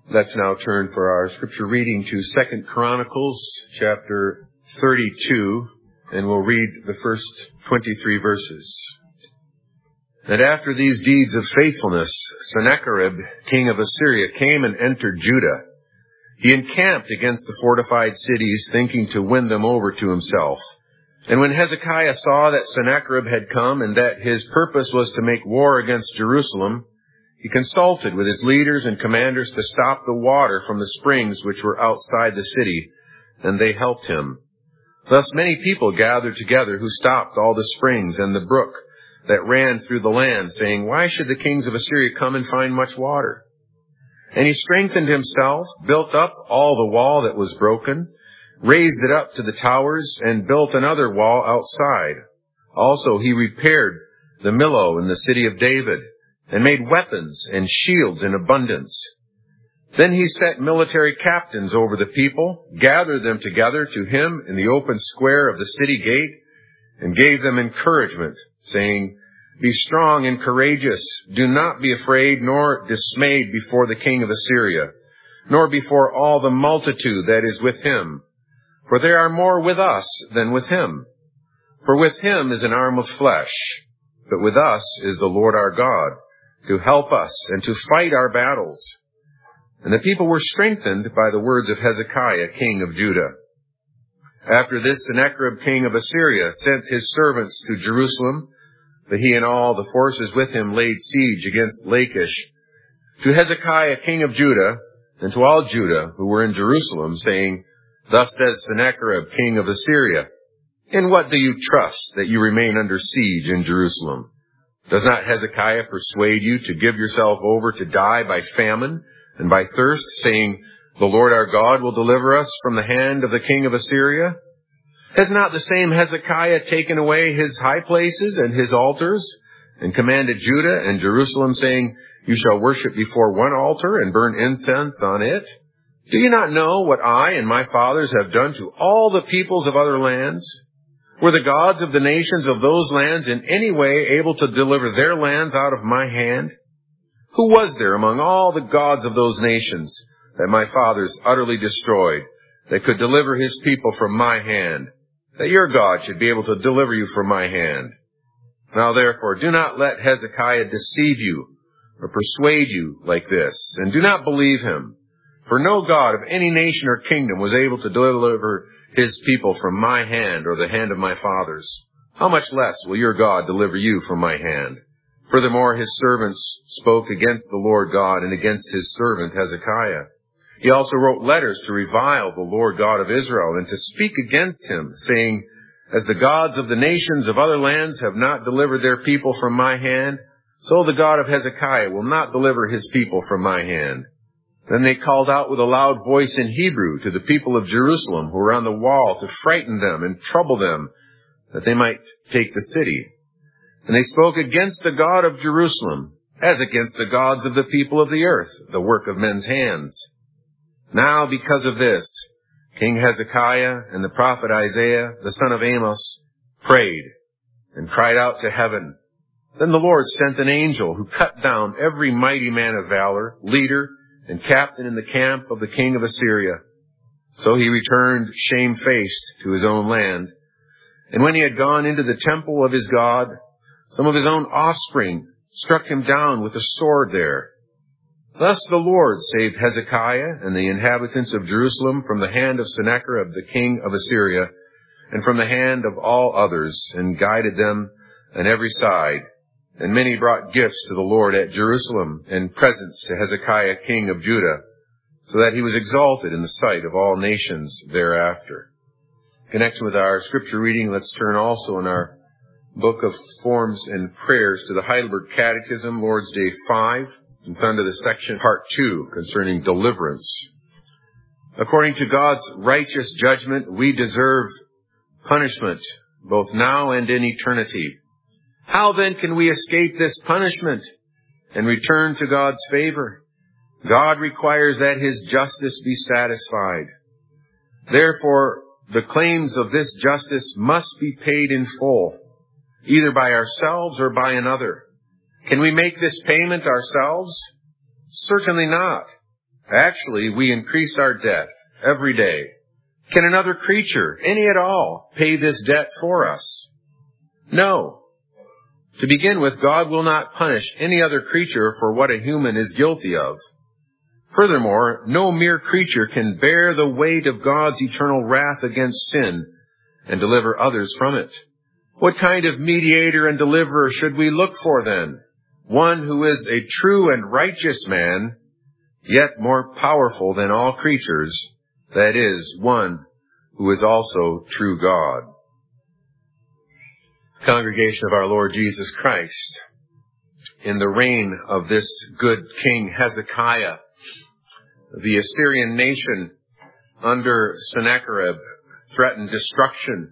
Let's now turn for our scripture reading to 2 Chronicles chapter 32, and we'll read the first 23 verses. And after these deeds of faithfulness, Sennacherib, king of Assyria, came and entered Judah. He encamped against the fortified cities, thinking to win them over to himself. And when Hezekiah saw that Sennacherib had come and that his purpose was to make war against Jerusalem, he consulted with his leaders and commanders to stop the water from the springs which were outside the city, and they helped him. Thus many people gathered together who stopped all the springs and the brook that ran through the land, saying, "Why should the kings of Assyria come and find much water?" And he strengthened himself, built up all the wall that was broken, raised it up to the towers, and built another wall outside. Also he repaired the Millo in the city of David, and made weapons and shields in abundance. Then he set military captains over the people, gathered them together to him in the open square of the city gate, and gave them encouragement, saying, "Be strong and courageous. Do not be afraid nor dismayed before the king of Assyria, nor before all the multitude that is with him. For there are more with us than with him. For with him is an arm of flesh, but with us is the Lord our God, to help us and to fight our battles." And the people were strengthened by the words of Hezekiah, king of Judah. After this, Sennacherib, king of Assyria, sent his servants to Jerusalem, but he and all the forces with him laid siege against Lachish, to Hezekiah, king of Judah, and to all Judah who were in Jerusalem, saying, "Thus says Sennacherib, king of Assyria, in what do you trust that you remain under siege in Jerusalem? Does not Hezekiah persuade you to give yourself over to die by famine and by thirst, saying, 'The Lord our God will deliver us from the hand of the king of Assyria'? Has not the same Hezekiah taken away his high places and his altars, and commanded Judah and Jerusalem, saying, 'You shall worship before one altar and burn incense on it'? Do you not know what I and my fathers have done to all the peoples of other lands? Were the gods of the nations of those lands in any way able to deliver their lands out of my hand? Who was there among all the gods of those nations that my fathers utterly destroyed, that could deliver his people from my hand, that your God should be able to deliver you from my hand? Now therefore, do not let Hezekiah deceive you or persuade you like this, and do not believe him. For no God of any nation or kingdom was able to deliver his people from my hand or the hand of my fathers. How much less will your God deliver you from my hand?" Furthermore, his servants spoke against the Lord God and against his servant Hezekiah. He also wrote letters to revile the Lord God of Israel and to speak against him, saying, "As the gods of the nations of other lands have not delivered their people from my hand, so the God of Hezekiah will not deliver his people from my hand." Then they called out with a loud voice in Hebrew to the people of Jerusalem who were on the wall to frighten them and trouble them, that they might take the city. And they spoke against the God of Jerusalem, as against the gods of the people of the earth, the work of men's hands. Now because of this, King Hezekiah and the prophet Isaiah, the son of Amos, prayed and cried out to heaven. Then the Lord sent an angel who cut down every mighty man of valor, leader, and captain in the camp of the king of Assyria. So he returned shamefaced to his own land. And when he had gone into the temple of his God, some of his own offspring struck him down with a sword there. Thus the Lord saved Hezekiah and the inhabitants of Jerusalem from the hand of Sennacherib, the king of Assyria, and from the hand of all others, and guided them on every side. And many brought gifts to the Lord at Jerusalem, and presents to Hezekiah, king of Judah, so that he was exalted in the sight of all nations thereafter. In connection with our scripture reading, let's turn also in our book of forms and prayers to the Heidelberg Catechism, Lord's Day 5. It's under the section Part 2 concerning deliverance. According to God's righteous judgment, we deserve punishment, both now and in eternity. How then can we escape this punishment and return to God's favor? God requires that his justice be satisfied. Therefore, the claims of this justice must be paid in full, either by ourselves or by another. Can we make this payment ourselves? Certainly not. Actually, we increase our debt every day. Can another creature, any at all, pay this debt for us? No. To begin with, God will not punish any other creature for what a human is guilty of. Furthermore, no mere creature can bear the weight of God's eternal wrath against sin and deliver others from it. What kind of mediator and deliverer should we look for then? One who is a true and righteous man, yet more powerful than all creatures, that is, one who is also true God. Congregation of our Lord Jesus Christ, in the reign of this good King Hezekiah, the Assyrian nation under Sennacherib threatened destruction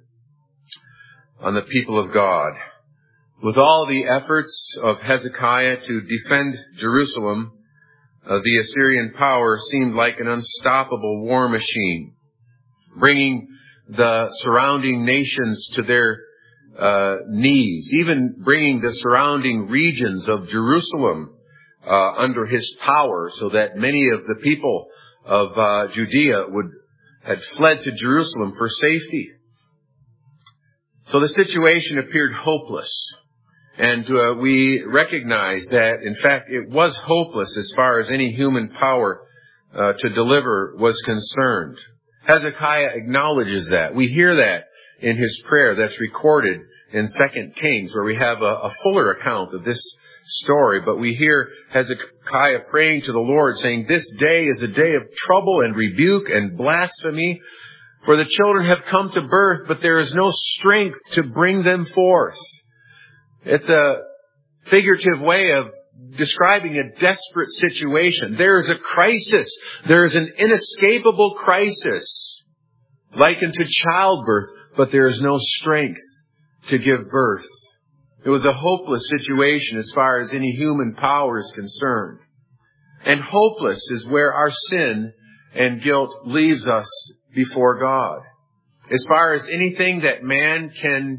on the people of God. With all the efforts of Hezekiah to defend Jerusalem, the Assyrian power seemed like an unstoppable war machine, bringing the surrounding nations to their knees, even bringing the surrounding regions of Jerusalem under his power, so that many of the people of Judea had fled to Jerusalem for safety. So the situation appeared hopeless, and we recognize that, in fact, it was hopeless as far as any human power to deliver was concerned. Hezekiah acknowledges that. We hear that in his prayer that's recorded in 2 Kings, where we have a fuller account of this story. But we hear Hezekiah praying to the Lord, saying, "This day is a day of trouble and rebuke and blasphemy, for the children have come to birth, but there is no strength to bring them forth." It's a figurative way of describing a desperate situation. There is a crisis. There is an inescapable crisis, likened to childbirth, but there is no strength to give birth. It was a hopeless situation as far as any human power is concerned. And hopeless is where our sin and guilt leaves us before God. As far as anything that man can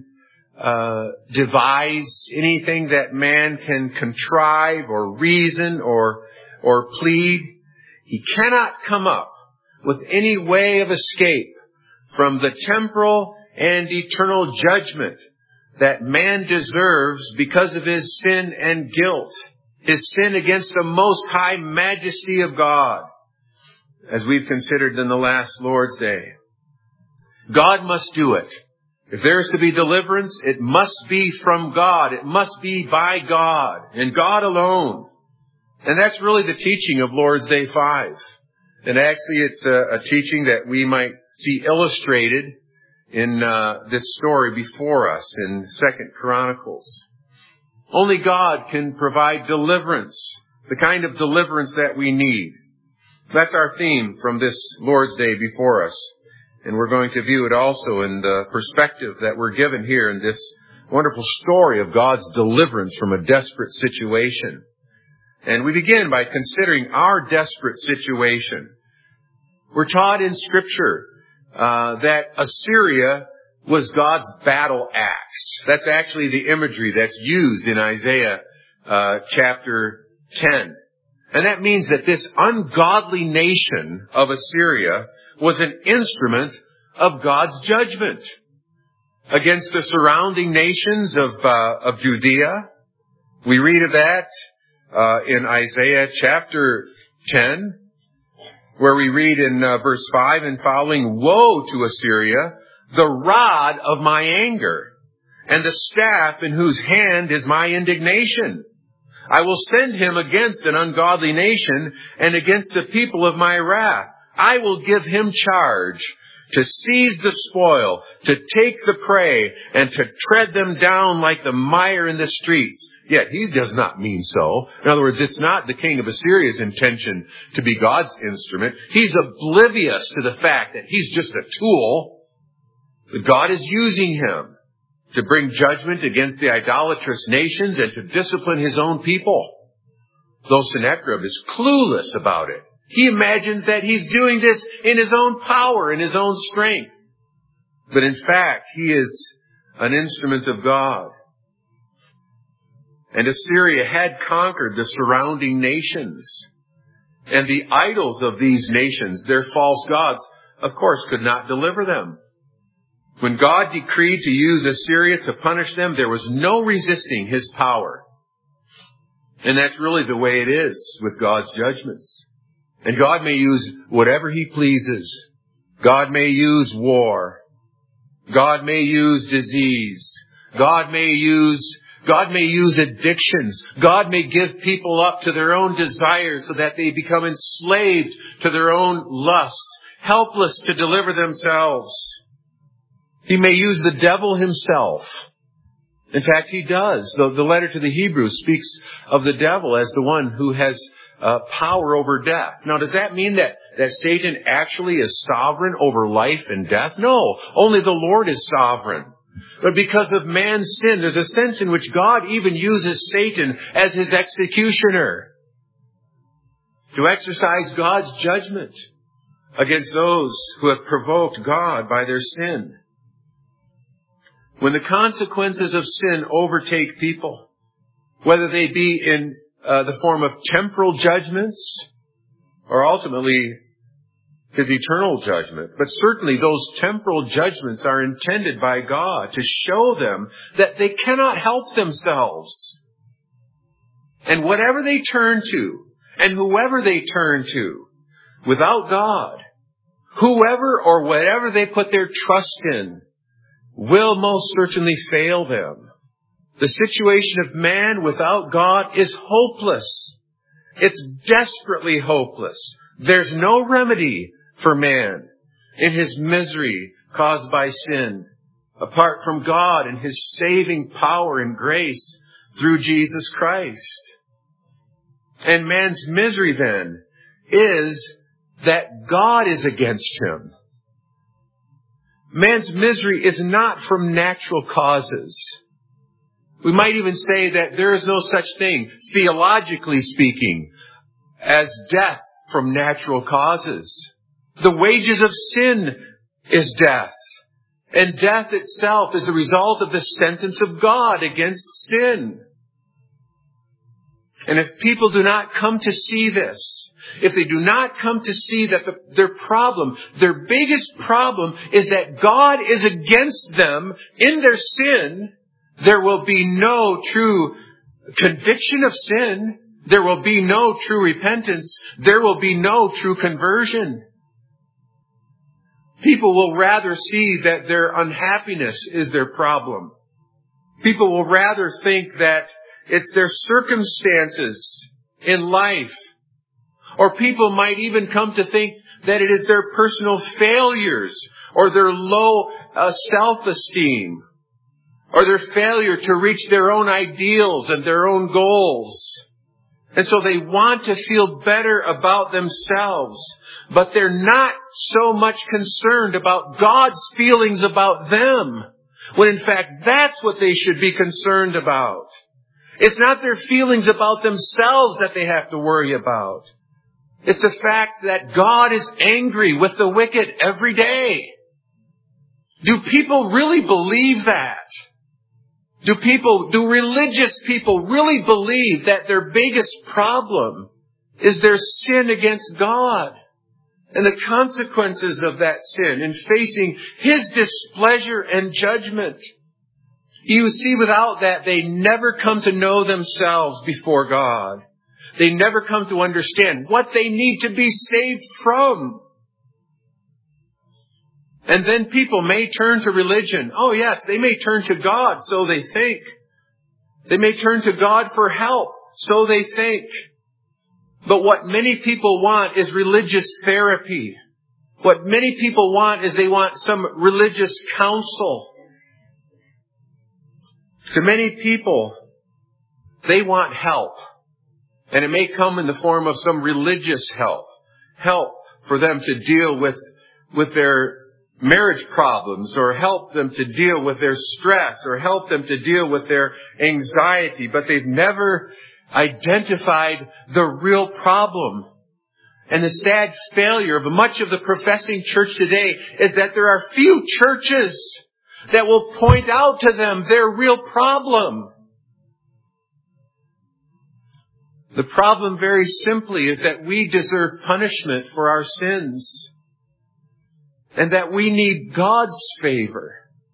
devise, anything that man can contrive or reason or plead, he cannot come up with any way of escape from the temporal and eternal judgment that man deserves because of his sin and guilt, his sin against the most high majesty of God, as we've considered in the last Lord's Day. God must do it. If there is to be deliverance, it must be from God. It must be by God and God alone. And that's really the teaching of Lord's Day 5. And actually it's a teaching that we might see illustrated in this story before us in 2 Chronicles. Only God can provide deliverance, the kind of deliverance that we need. That's our theme from this Lord's Day before us. And we're going to view it also in the perspective that we're given here in this wonderful story of God's deliverance from a desperate situation. And we begin by considering our desperate situation. We're taught in Scripture that Assyria was God's battle axe. That's actually the imagery that's used in Isaiah chapter 10. And that means that this ungodly nation of Assyria was an instrument of God's judgment against the surrounding nations of Judea. We read of that in Isaiah chapter 10, where we read in verse 5 and following, "Woe to Assyria, the rod of my anger, and the staff in whose hand is my indignation. I will send him against an ungodly nation and against the people of my wrath. I will give him charge to seize the spoil, to take the prey, and to tread them down like the mire in the streets." Yet he does not mean so. In other words, it's not the king of Assyria's intention to be God's instrument. He's oblivious to the fact that he's just a tool. But God is using him to bring judgment against the idolatrous nations and to discipline his own people. Though Sennacherib is clueless about it. He imagines that he's doing this in his own power, in his own strength. But in fact, he is an instrument of God. And Assyria had conquered the surrounding nations. And the idols of these nations, their false gods, of course, could not deliver them. When God decreed to use Assyria to punish them, there was no resisting His power. And that's really the way it is with God's judgments. And God may use whatever He pleases. God may use war. God may use disease. God may use addictions. God may give people up to their own desires so that they become enslaved to their own lusts, helpless to deliver themselves. He may use the devil himself. In fact, He does. The letter to the Hebrews speaks of the devil as the one who has power over death. Now, does that mean that Satan actually is sovereign over life and death? No, only the Lord is sovereign. But because of man's sin, there's a sense in which God even uses Satan as His executioner to exercise God's judgment against those who have provoked God by their sin. When the consequences of sin overtake people, whether they be in the form of temporal judgments or ultimately His eternal judgment. But certainly those temporal judgments are intended by God to show them that they cannot help themselves. And whatever they turn to, and whoever they turn to, without God, whoever or whatever they put their trust in, will most certainly fail them. The situation of man without God is hopeless. It's desperately hopeless. There's no remedy for man in his misery caused by sin, apart from God and His saving power and grace through Jesus Christ. And man's misery then is that God is against him. Man's misery is not from natural causes. We might even say that there is no such thing, theologically speaking, as death from natural causes. The wages of sin is death. And death itself is the result of the sentence of God against sin. And if people do not come to see this, if they do not come to see that their biggest problem is that God is against them in their sin, there will be no true conviction of sin. There will be no true repentance. There will be no true conversion. People will rather see that their unhappiness is their problem. People will rather think that it's their circumstances in life. Or people might even come to think that it is their personal failures or their low self-esteem or their failure to reach their own ideals and their own goals. And so they want to feel better about themselves, but they're not so much concerned about God's feelings about them, when in fact that's what they should be concerned about. It's not their feelings about themselves that they have to worry about. It's the fact that God is angry with the wicked every day. Do people really believe that? Do religious people really believe that their biggest problem is their sin against God and the consequences of that sin in facing His displeasure and judgment? You see, without that, they never come to know themselves before God. They never come to understand what they need to be saved from. And then people may turn to religion. Oh yes, they may turn to God, so they think. They may turn to God for help, so they think. But what many people want is religious therapy. What many people want is they want some religious counsel. To many people, they want help. And it may come in the form of some religious help. Help for them to deal with their marriage problems, or help them to deal with their stress, or help them to deal with their anxiety. But they've never identified the real problem. And the sad failure of much of the professing church today is that there are few churches that will point out to them their real problem. The problem, very simply, is that we deserve punishment for our sins, and that we need God's favor,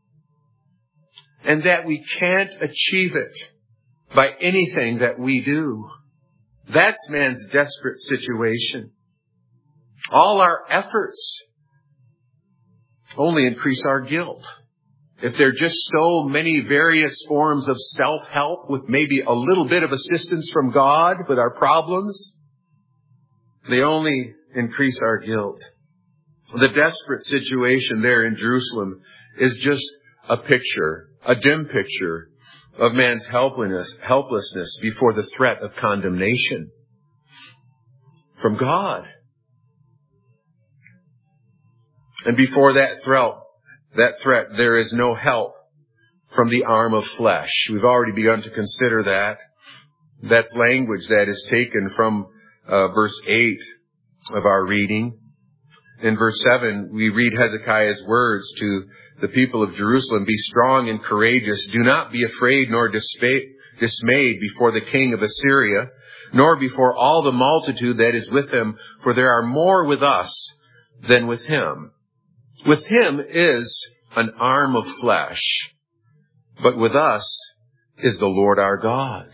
and that we can't achieve it by anything that we do. That's man's desperate situation. All our efforts only increase our guilt. If there are just so many various forms of self-help with maybe a little bit of assistance from God with our problems, they only increase our guilt. The desperate situation there in Jerusalem is just a picture, a dim picture of man's helplessness before the threat of condemnation from God. And before that threat, there is no help from the arm of flesh. We've already begun to consider that. That's language that is taken from verse 8 of our reading. In verse 7, we read Hezekiah's words to the people of Jerusalem, "Be strong and courageous. Do not be afraid nor dismayed before the king of Assyria, nor before all the multitude that is with him, for there are more with us than with him." With him is an arm of flesh, but with us is the Lord our God.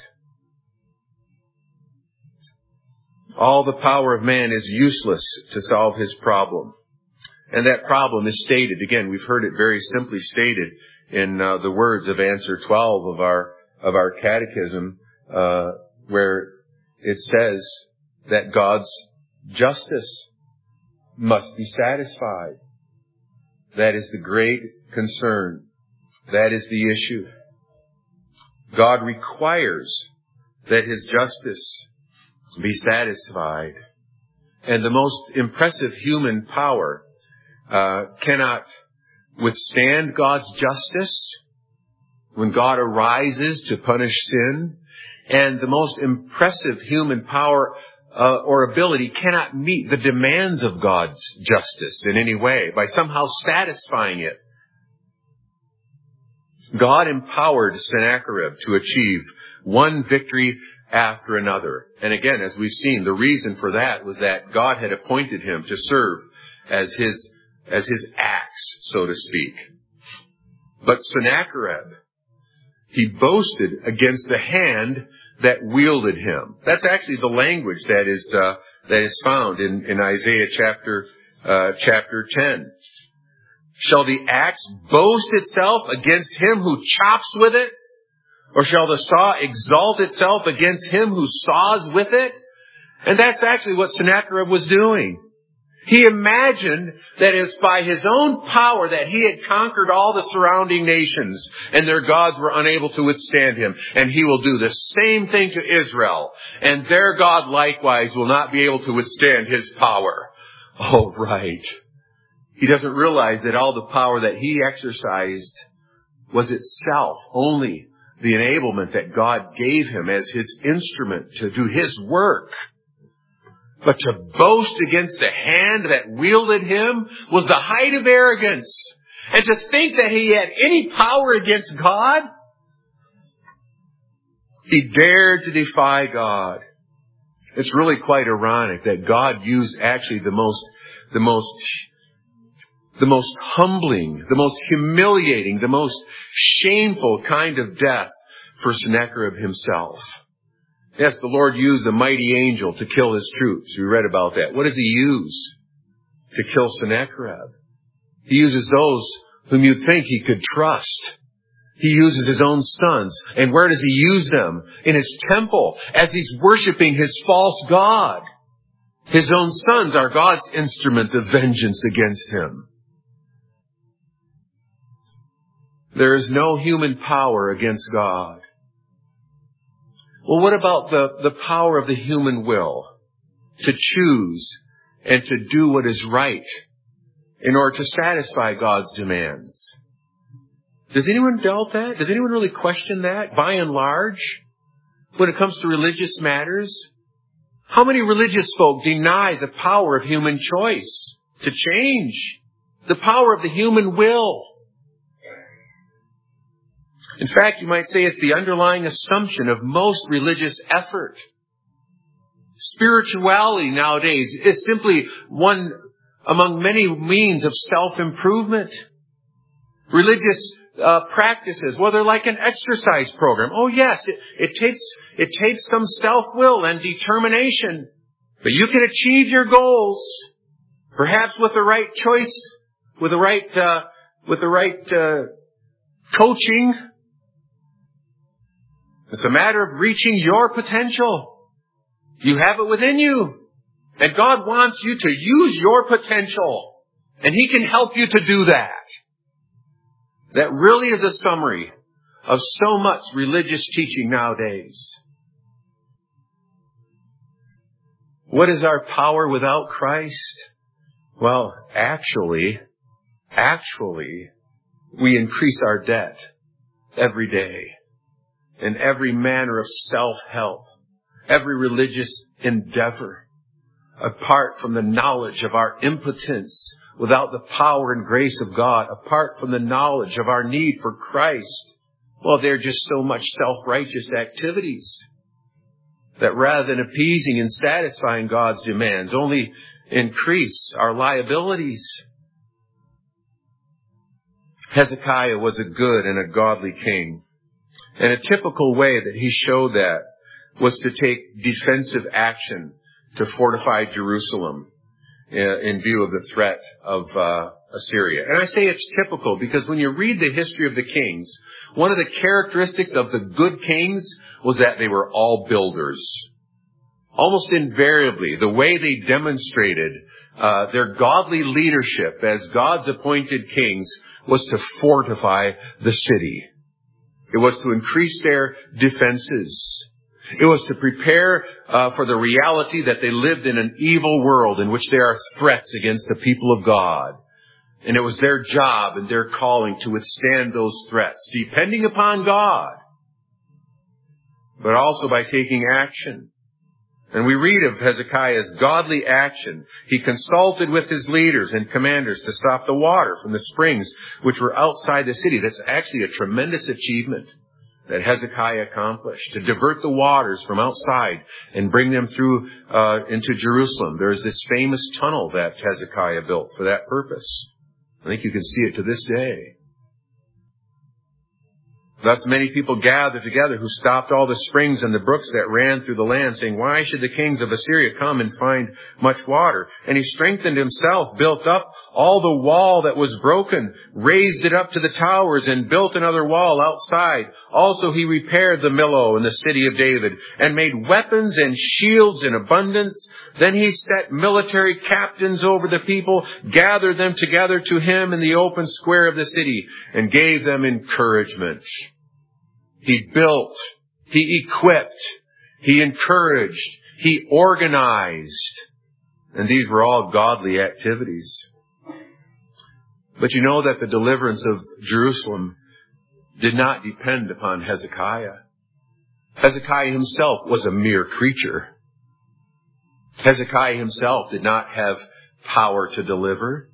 All the power of man is useless to solve his problem. And that problem is stated, again, we've heard it very simply stated in the words of answer 12 of our catechism, where it says that God's justice must be satisfied. That is the great concern. That is the issue. God requires that his justice be satisfied. And the most impressive human power cannot withstand God's justice when God arises to punish sin. And the most impressive human power or ability cannot meet the demands of God's justice in any way by somehow satisfying it. God empowered Sennacherib to achieve one victory after another. And again, as we've seen, the reason for that was that God had appointed him to serve as his axe, so to speak. But Sennacherib, he boasted against the hand that wielded him. That's actually the language that is found in Isaiah chapter 10. Shall the axe boast itself against him who chops with it? Or shall the saw exalt itself against him who saws with it? And that's actually what Sennacherib was doing. He imagined that it's by his own power that he had conquered all the surrounding nations, and their gods were unable to withstand him. And he will do the same thing to Israel, and their God likewise will not be able to withstand his power. Oh, right. He doesn't realize that all the power that he exercised was itself only the enablement that God gave him as his instrument to do his work. But to boast against the hand that wielded him was the height of arrogance. And to think that he had any power against God, he dared to defy God. It's really quite ironic that God used actually the most humbling, the most humiliating, the most shameful kind of death for Sennacherib himself. Yes, the Lord used a mighty angel to kill his troops. We read about that. What does he use to kill Sennacherib? He uses those whom you'd think he could trust. He uses his own sons. And where does he use them? In his temple, as he's worshiping his false god. His own sons are God's instrument of vengeance against him. There is no human power against God. Well, what about the power of the human will to choose and to do what is right in order to satisfy God's demands? Does anyone doubt that? Does anyone really question that, by and large, when it comes to religious matters? How many religious folk deny the power of human choice to change, the power of the human will? In fact, you might say it's the underlying assumption of most religious effort Spirituality nowadays is simply one among many means of self-improvement. Religious practices, whether like an exercise program. Oh yes, it takes some self-will and determination. But you can achieve your goals, perhaps with the right choice, with the right coaching. It's a matter of reaching your potential. You have it within you. And God wants you to use your potential. And He can help you to do that. That really is a summary of so much religious teaching nowadays. What is our power without Christ? Well, actually, we increase our debt every day in every manner of self-help, every religious endeavor. Apart from the knowledge of our impotence, without the power and grace of God, apart from the knowledge of our need for Christ, well, they're just so much self-righteous activities that rather than appeasing and satisfying God's demands, only increase our liabilities. Hezekiah was a good and a godly king. And a typical way that he showed that was to take defensive action to fortify Jerusalem in view of the threat of Assyria. And I say it's typical because when you read the history of the kings, one of the characteristics of the good kings was that they were all builders. Almost invariably, the way they demonstrated their godly leadership as God's appointed kings was to fortify the city. It was to increase their defenses. It was to prepare for the reality that they lived in an evil world in which there are threats against the people of God. And it was their job and their calling to withstand those threats, depending upon God, but also by taking action. And we read of Hezekiah's godly action. He consulted with his leaders and commanders to stop the water from the springs which were outside the city. That's actually a tremendous achievement that Hezekiah accomplished, to divert the waters from outside and bring them through into Jerusalem. There's this famous tunnel that Hezekiah built for that purpose. I think you can see it to this day. Thus many people gathered together who stopped all the springs and the brooks that ran through the land, saying, "Why should the kings of Assyria come and find much water?" And he strengthened himself, built up all the wall that was broken, raised it up to the towers, and built another wall outside. Also he repaired the Millo in the city of David, and made weapons and shields in abundance. Then he set military captains over the people, gathered them together to him in the open square of the city, and gave them encouragement. He built, he equipped, he encouraged, he organized. And these were all godly activities. But you know that the deliverance of Jerusalem did not depend upon Hezekiah. Hezekiah himself was a mere creature. Hezekiah himself did not have power to deliver.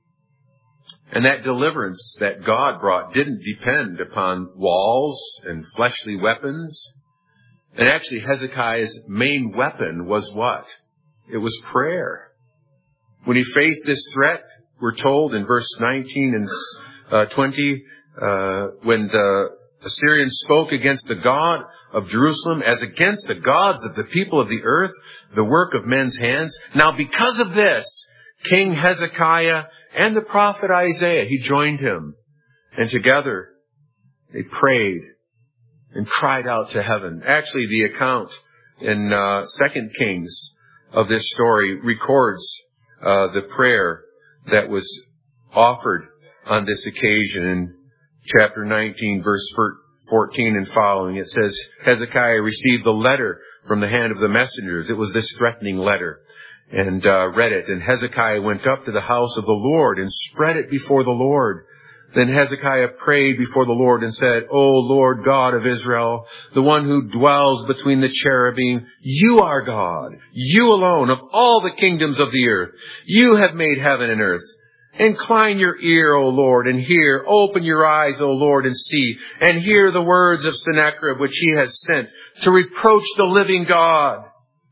And that deliverance that God brought didn't depend upon walls and fleshly weapons. And actually Hezekiah's main weapon was what? It was prayer. When he faced this threat, we're told in verse 19 and 20, when the Assyrians spoke against the God of Jerusalem as against the gods of the people of the earth, the work of men's hands. Now because of this, King Hezekiah and the prophet Isaiah, he joined him. And together they prayed and cried out to heaven. Actually, the account in 2 Kings of this story records the prayer that was offered on this occasion. In chapter 19, verse 14 and following, it says, Hezekiah received the letter from the hand of the messengers. It was this threatening letter, and read it. And Hezekiah went up to the house of the Lord and spread it before the Lord. Then Hezekiah prayed before the Lord and said, "O Lord God of Israel, the one who dwells between the cherubim, you are God, you alone of all the kingdoms of the earth. You have made heaven and earth. Incline your ear, O Lord, and hear. Open your eyes, O Lord, and see, and hear the words of Sennacherib, which he has sent to reproach the living God.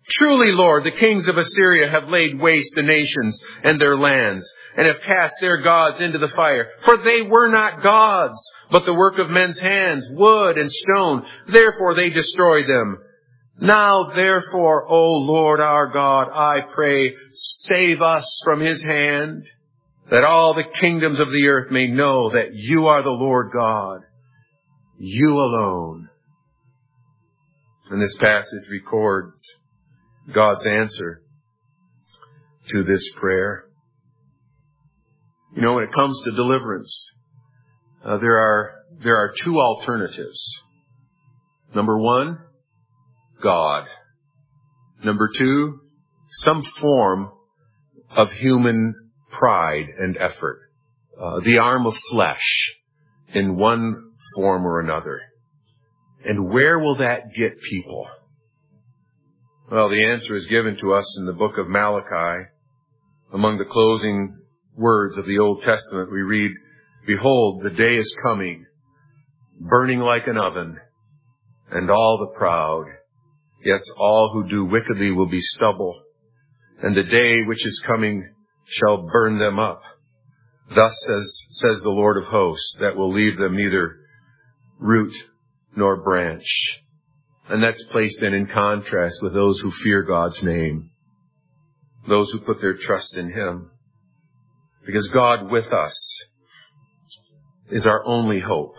Truly, Lord, the kings of Assyria have laid waste the nations and their lands, and have cast their gods into the fire. For they were not gods, but the work of men's hands, wood and stone. Therefore they destroyed them. Now therefore, O Lord our God, I pray, save us from his hand, that all the kingdoms of the earth may know that you are the Lord God, you alone. And this passage records God's answer to this prayer. You know, when it comes to deliverance, there are two alternatives. Number one, God. Number two, some form of human pride and effort. The arm of flesh in one form or another. And where will that get people? Well, the answer is given to us in the book of Malachi. Among the closing words of the Old Testament, we read, "Behold, the day is coming, burning like an oven, and all the proud, yes, all who do wickedly will be stubble, and the day which is coming shall burn them up. Thus says the Lord of hosts, that will leave them neither root nor branch." And that's placed then in contrast with those who fear God's name, those who put their trust in him. Because God with us is our only hope.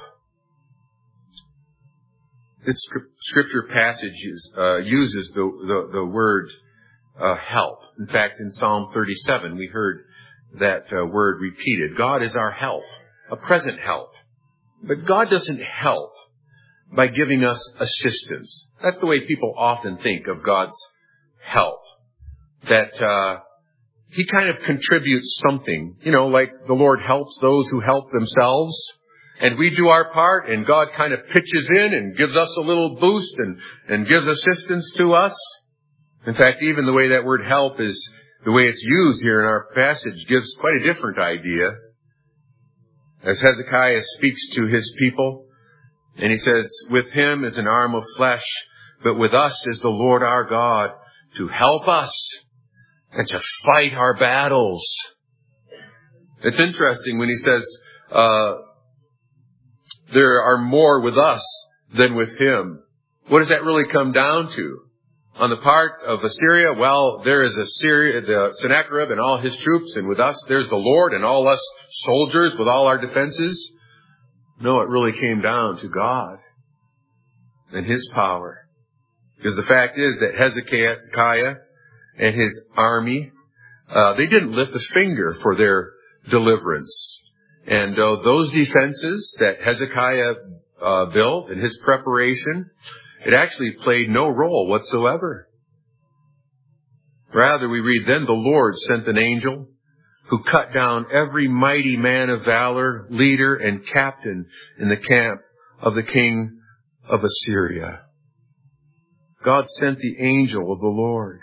This scripture passage uses the word help. In fact, in Psalm 37, we heard that word repeated. God is our help, a present help. But God doesn't help by giving us assistance. That's the way people often think of God's help. That he kind of contributes something. You know, like the Lord helps those who help themselves. And we do our part, and God kind of pitches in and gives us a little boost and gives assistance to us. In fact, even the way that word help is, the way it's used here in our passage, gives quite a different idea. As Hezekiah speaks to his people, and he says, with him is an arm of flesh, but with us is the Lord our God to help us and to fight our battles. It's interesting when he says, there are more with us than with him. What does that really come down to? On the part of Assyria, well, there is Assyria, the Sennacherib and all his troops, and with us there's the Lord and all us soldiers with all our defenses. No, it really came down to God and his power. Because the fact is that Hezekiah and his army, they didn't lift a finger for their deliverance. And those defenses that Hezekiah built in his preparation, it actually played no role whatsoever. Rather, we read, then the Lord sent an angel who cut down every mighty man of valor, leader, and captain in the camp of the king of Assyria. God sent the angel of the Lord.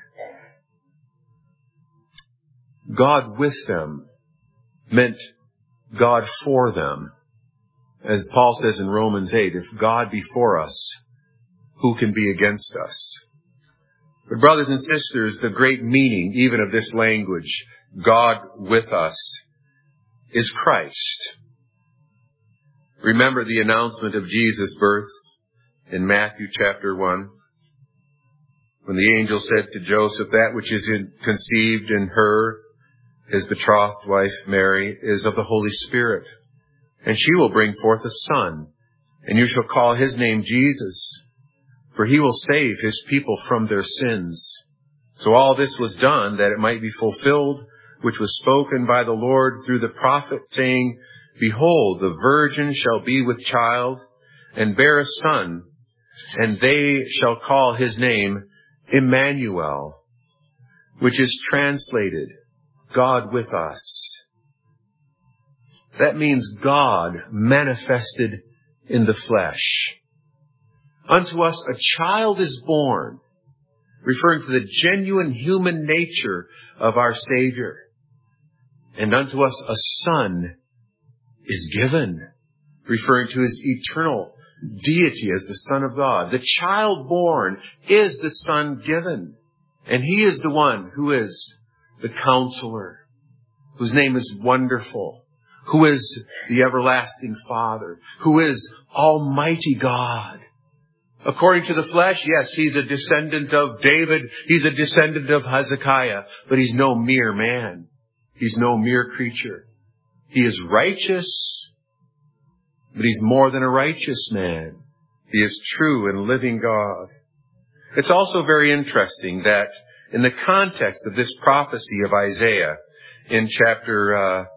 God with them meant God for them. As Paul says in Romans 8, if God be for us, who can be against us? But brothers and sisters, the great meaning even of this language, God with us, is Christ. Remember the announcement of Jesus' birth in Matthew chapter 1, when the angel said to Joseph, that which is conceived in her, his betrothed wife Mary, is of the Holy Spirit. And she will bring forth a son, and you shall call his name Jesus, for he will save his people from their sins. So all this was done that it might be fulfilled, which was spoken by the Lord through the prophet, saying, behold, the virgin shall be with child, and bear a son, and they shall call his name Emmanuel, which is translated, God with us. That means God manifested in the flesh. Unto us a child is born, referring to the genuine human nature of our Savior. And unto us a son is given, referring to his eternal deity as the Son of God. The child born is the son given. And He is the one who is the Counselor, whose name is Wonderful, who is the Everlasting Father, who is Almighty God. According to the flesh, yes, He's a descendant of David. He's a descendant of Hezekiah. But He's no mere man. He's no mere creature. He is righteous, but He's more than a righteous man. He is true and living God. It's also very interesting that in the context of this prophecy of Isaiah in chapter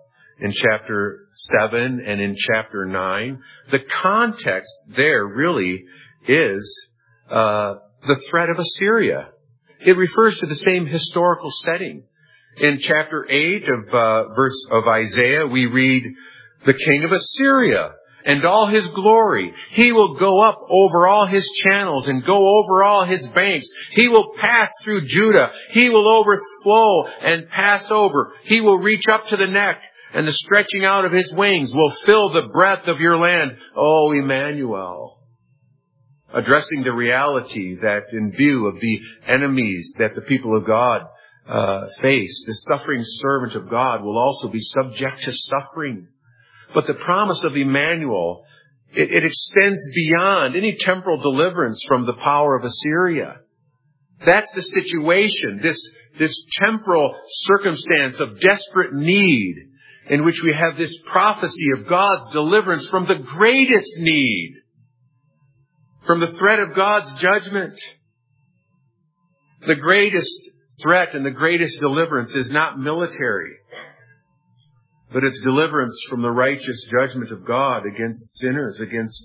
7 and in chapter 9, the context there really is the threat of Assyria. It refers to the same historical setting. In chapter 8 of Isaiah, we read, "The king of Assyria and all his glory. He will go up over all his channels and go over all his banks. He will pass through Judah. He will overflow and pass over. He will reach up to the neck, and the stretching out of his wings will fill the breadth of your land." Oh, Emmanuel. Addressing the reality that in view of the enemies that the people of God face, the suffering servant of God will also be subject to suffering. But the promise of Emmanuel, it extends beyond any temporal deliverance from the power of Assyria. That's the situation, this temporal circumstance of desperate need in which we have this prophecy of God's deliverance from the greatest need, from the threat of God's judgment. The greatest threat and the greatest deliverance is not military, but it's deliverance from the righteous judgment of God against sinners,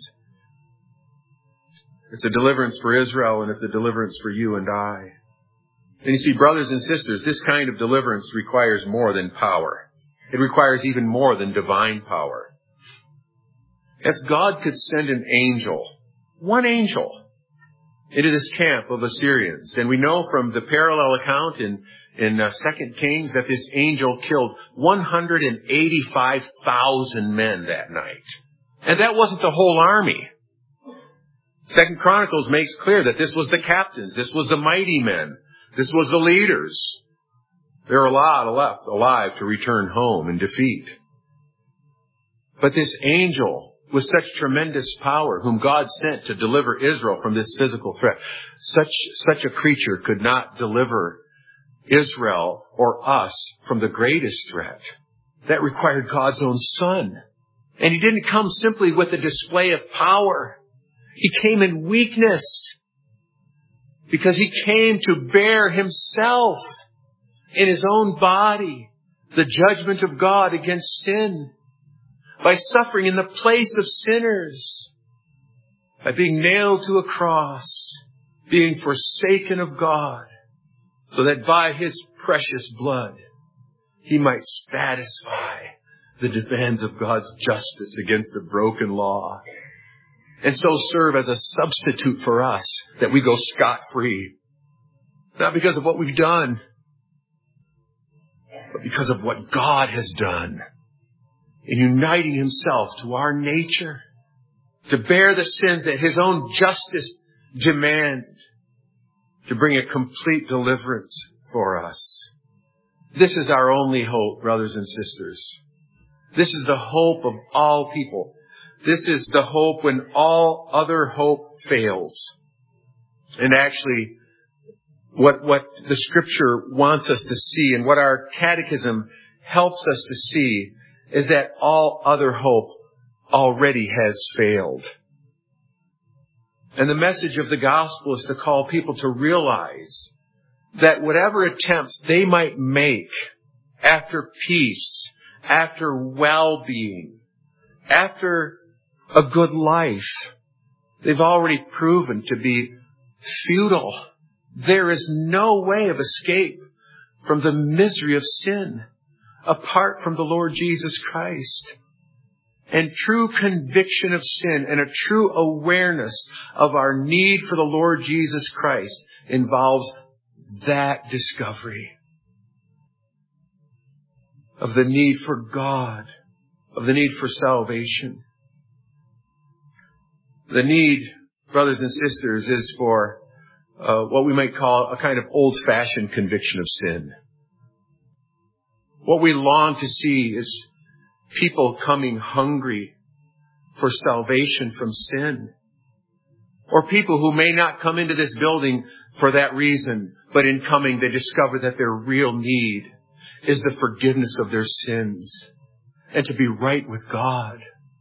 it's a deliverance for Israel, and it's a deliverance for you and I. And you see, brothers and sisters, this kind of deliverance requires more than power. It requires even more than divine power. As God could send an angel, one angel, into this camp of Assyrians. And we know from the parallel account in 2 Kings that this angel killed 185,000 men that night. And that wasn't the whole army. 2 Chronicles makes clear that this was the captains, this was the mighty men, this was the leaders. There are a lot left alive to return home in defeat. But this angel with such tremendous power, whom God sent to deliver Israel from this physical threat, such a creature could not deliver Israel or us from the greatest threat. That required God's own Son. And He didn't come simply with a display of power. He came in weakness, because He came to bear Himself in His own body the judgment of God against sin, by suffering in the place of sinners, by being nailed to a cross, being forsaken of God, so that by His precious blood He might satisfy the demands of God's justice against the broken law, and so serve as a substitute for us, that we go scot-free. Not because of what we've done, but because of what God has done in uniting Himself to our nature, to bear the sins that His own justice demanded, to bring a complete deliverance for us. This is our only hope, brothers and sisters. This is the hope of all people. This is the hope when all other hope fails. And actually, what the Scripture wants us to see, and what our catechism helps us to see, is that all other hope already has failed. And the message of the gospel is to call people to realize that whatever attempts they might make after peace, after well-being, after a good life, they've already proven to be futile. There is no way of escape from the misery of sin apart from the Lord Jesus Christ. And true conviction of sin and a true awareness of our need for the Lord Jesus Christ involves that discovery of the need for God, of the need for salvation. The need, brothers and sisters, is for what we might call a kind of old-fashioned conviction of sin. What we long to see is people coming hungry for salvation from sin. Or people who may not come into this building for that reason, but in coming they discover that their real need is the forgiveness of their sins and to be right with God.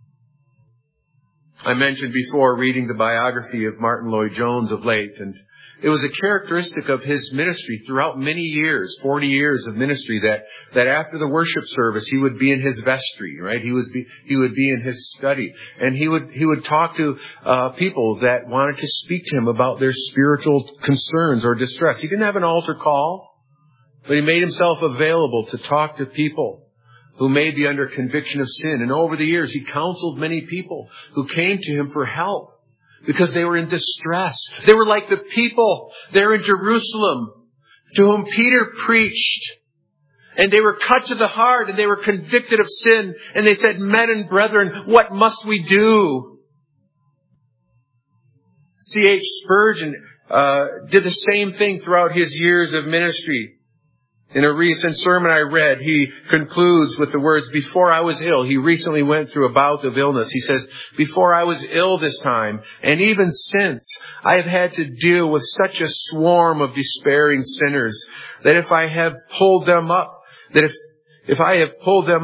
I mentioned before reading the biography of Martin Lloyd-Jones of late, and it was a characteristic of his ministry throughout many years, 40 years of ministry, that after the worship service, he would be in his vestry, right? He would be in his study, and he would talk to people that wanted to speak to him about their spiritual concerns or distress. He didn't have an altar call, but he made himself available to talk to people who may be under conviction of sin. And over the years, he counseled many people who came to him for help because they were in distress. They were like the people there in Jerusalem to whom Peter preached. And they were cut to the heart and they were convicted of sin. And they said, "Men and brethren, what must we do?" C.H. Spurgeon did the same thing throughout his years of ministry. In a recent sermon I read, he concludes with the words, "Before I was ill," he recently went through a bout of illness. He says, "Before I was ill this time, and even since, I have had to deal with such a swarm of despairing sinners that if I have pulled them up, if I had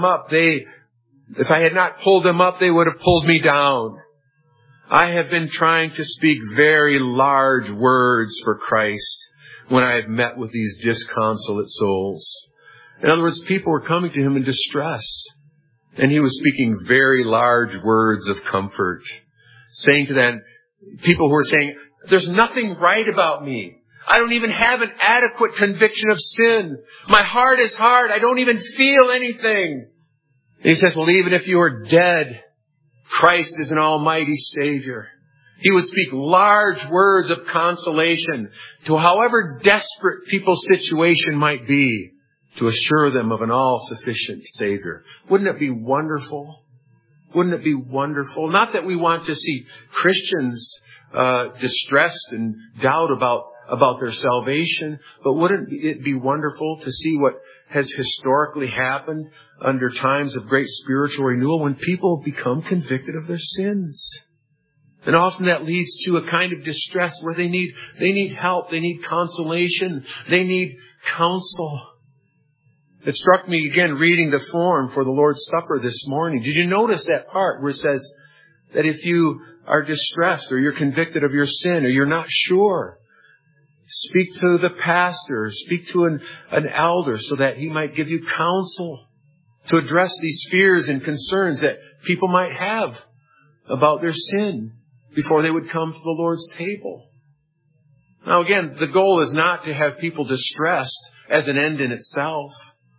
not pulled them up, they would have pulled me down. I have been trying to speak very large words for Christ when I have met with these disconsolate souls." In other words, people were coming to him in distress, and he was speaking very large words of comfort, saying to them, people who were saying, "There's nothing right about me. I don't even have an adequate conviction of sin. My heart is hard. I don't even feel anything." And he says, "Well, even if you are dead, Christ is an almighty Savior." He would speak large words of consolation to however desperate people's situation might be, to assure them of an all-sufficient Savior. Wouldn't it be wonderful? Wouldn't it be wonderful? Not that we want to see Christians distressed and doubt about their salvation, but wouldn't it be wonderful to see what has historically happened under times of great spiritual renewal when people become convicted of their sins? And often that leads to a kind of distress where they need help, they need consolation, they need counsel. It struck me again reading the form for the Lord's Supper this morning. Did you notice that part where it says that if you are distressed or you're convicted of your sin or you're not sure, speak to the pastor, speak to an elder so that he might give you counsel to address these fears and concerns that people might have about their sin before they would come to the Lord's table. Now again, the goal is not to have people distressed as an end in itself.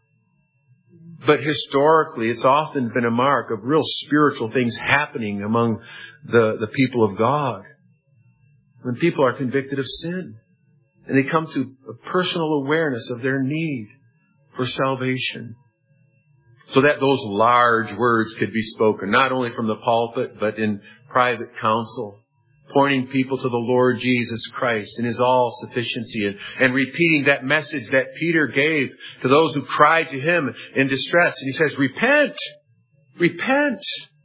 But historically, it's often been a mark of real spiritual things happening among the people of God. When people are convicted of sin and they come to a personal awareness of their need for salvation. So that those large words could be spoken, not only from the pulpit, but in private counsel, pointing people to the Lord Jesus Christ in His all-sufficiency and repeating that message that Peter gave to those who cried to Him in distress. And he says, repent, repent,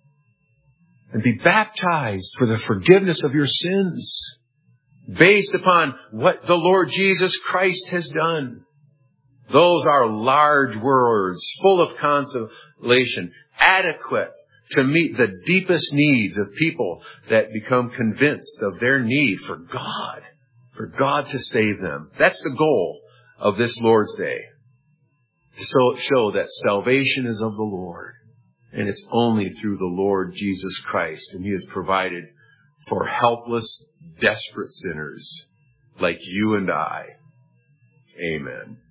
and be baptized for the forgiveness of your sins, based upon what the Lord Jesus Christ has done. Those are large words, full of consolation, adequate to meet the deepest needs of people that become convinced of their need for God to save them. That's the goal of this Lord's Day, to show that salvation is of the Lord, and it's only through the Lord Jesus Christ, and He has provided for helpless, desperate sinners like you and I. Amen.